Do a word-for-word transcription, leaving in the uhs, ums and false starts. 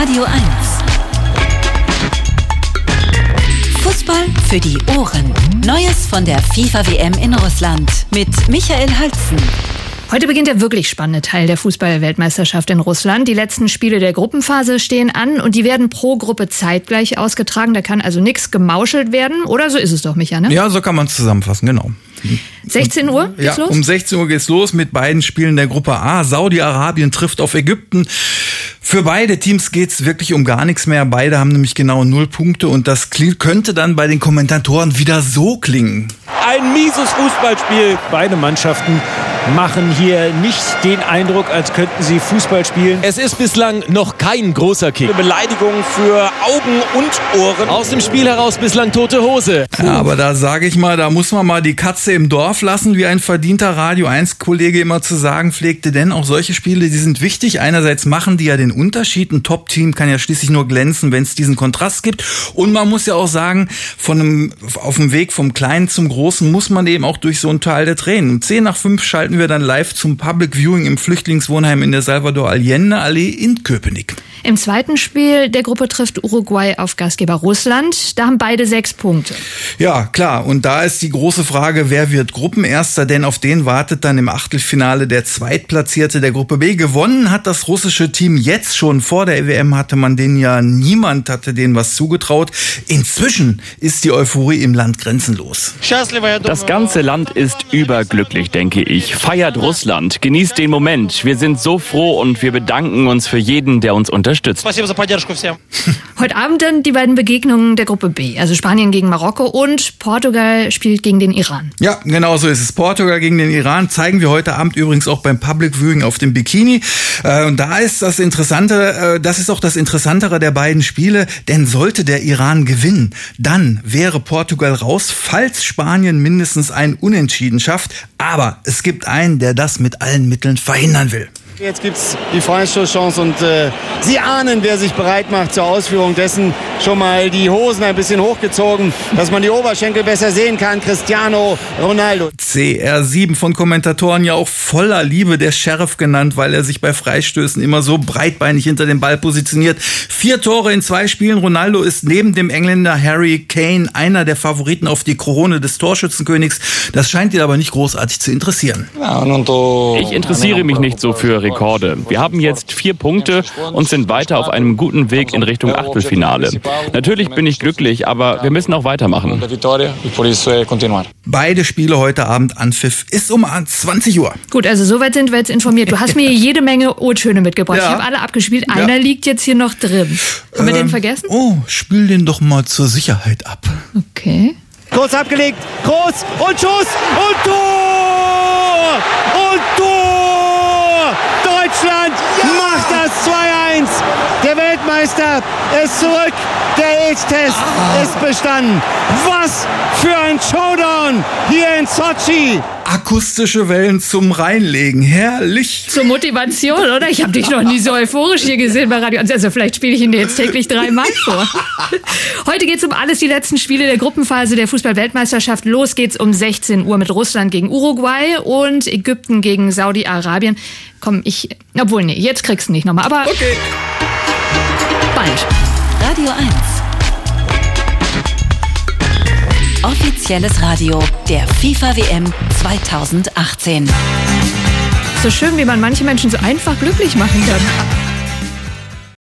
Radio eins. Fußball für die Ohren. Neues von der FIFA-W M in Russland mit Michael Halzen. Heute beginnt der wirklich spannende Teil der Fußball-Weltmeisterschaft in Russland. Die letzten Spiele der Gruppenphase stehen an und die werden pro Gruppe zeitgleich ausgetragen. Da kann also nichts gemauschelt werden. Oder so ist es doch, Micha, ne? Ja, so kann man es zusammenfassen, genau. sechzehn Uhr geht's ja, los? Um sechzehn Uhr geht's los mit beiden Spielen der Gruppe A. Saudi-Arabien trifft auf Ägypten. Für beide Teams geht's wirklich um gar nichts mehr. Beide haben nämlich genau null Punkte und das könnte dann bei den Kommentatoren wieder so klingen. Ein mieses Fußballspiel. Beide Mannschaften machen hier nicht den Eindruck, als könnten sie Fußball spielen. Es ist bislang noch kein großer Kick. Eine Beleidigung für Augen und Ohren. Aus dem Spiel heraus bislang tote Hose. Ja, aber da sage ich mal, da muss man mal die Katze im Dorf lassen, wie ein verdienter Radio eins Kollege immer zu sagen pflegte. Denn auch solche Spiele, die sind wichtig. Einerseits machen die ja den Unterschied. Ein Top-Team kann ja schließlich nur glänzen, wenn es diesen Kontrast gibt. Und man muss ja auch sagen, von einem, auf dem Weg vom Kleinen zum Großen muss man eben auch durch so einen Teil der Tränen. Um zehn nach fünf schalten wir dann live zum Public Viewing im Flüchtlingswohnheim in der Salvador Allende-Allee in Köpenick. Im zweiten Spiel der Gruppe trifft Uruguay auf Gastgeber Russland. Da haben beide sechs Punkte. Ja, klar. Und da ist die große Frage, wer wird Gruppenerster? Denn auf den wartet dann im Achtelfinale der Zweitplatzierte der Gruppe B. Gewonnen hat das russische Team jetzt schon. Vor der W M hatte man denen ja, niemand hatte denen was zugetraut. Inzwischen ist die Euphorie im Land grenzenlos. Das ganze Land ist überglücklich, denke ich. Feiert Russland, genießt den Moment. Wir sind so froh und wir bedanken uns für jeden, der uns unterstützt. Heute Abend dann die beiden Begegnungen der Gruppe B. Also Spanien gegen Marokko und Portugal spielt gegen den Iran. Ja, genau so ist es. Portugal gegen den Iran zeigen wir heute Abend übrigens auch beim Public Viewing auf dem Bikini. Und da ist das Interessante, das ist auch das Interessantere der beiden Spiele, denn sollte der Iran gewinnen, dann wäre Portugal raus, falls Spanien mindestens ein Unentschieden schafft. Aber es gibt einen, der das mit allen Mitteln verhindern will. Jetzt gibt's die Freistoßchance und äh, Sie ahnen, wer sich bereit macht zur Ausführung dessen. Schon mal die Hosen ein bisschen hochgezogen, dass man die Oberschenkel besser sehen kann. Cristiano Ronaldo. C R sieben von Kommentatoren ja auch voller Liebe der Sheriff genannt, weil er sich bei Freistößen immer so breitbeinig hinter dem Ball positioniert. Vier Tore in zwei Spielen. Ronaldo ist neben dem Engländer Harry Kane einer der Favoriten auf die Krone des Torschützenkönigs. Das scheint ihn aber nicht großartig zu interessieren. Ich interessiere mich nicht so für Rekorde. Wir haben jetzt vier Punkte und sind weiter auf einem guten Weg in Richtung Achtelfinale. Natürlich bin ich glücklich, aber wir müssen auch weitermachen. Beide Spiele heute Abend Anpfiff ist um zwanzig Uhr. Gut, also soweit sind wir jetzt informiert. Du hast mir jede Menge O-Töne mitgebracht. Ja. Ich habe alle abgespielt. Einer ja. liegt jetzt hier noch drin. Haben wir ähm, den vergessen? Oh, spiel den doch mal zur Sicherheit ab. Okay. Kurz abgelegt, Groß und Schuss und Tor! Und Tor! Deutschland ja! macht das zwei eins. Der Weltmeister ist zurück. Der Age-Test ah. ist bestanden. Was für ein Showdown hier in Sochi. Akustische Wellen zum Reinlegen. Herrlich. Zur Motivation, oder? Ich habe dich noch nie so euphorisch hier gesehen bei Radio. Also vielleicht spiele ich ihn dir jetzt täglich dreimal vor. Heute geht's um alles, die letzten Spiele der Gruppenphase der Fußball-Weltmeisterschaft. Los geht's um sechzehn Uhr mit Russland gegen Uruguay und Ägypten gegen Saudi-Arabien. Komm, ich... Obwohl, nee, jetzt kriegst du nicht nochmal, aber... Okay. Bald. Radio eins. Offizielles Radio der FIFA-W M zweitausendachtzehn. So schön, wie man manche Menschen so einfach glücklich machen kann.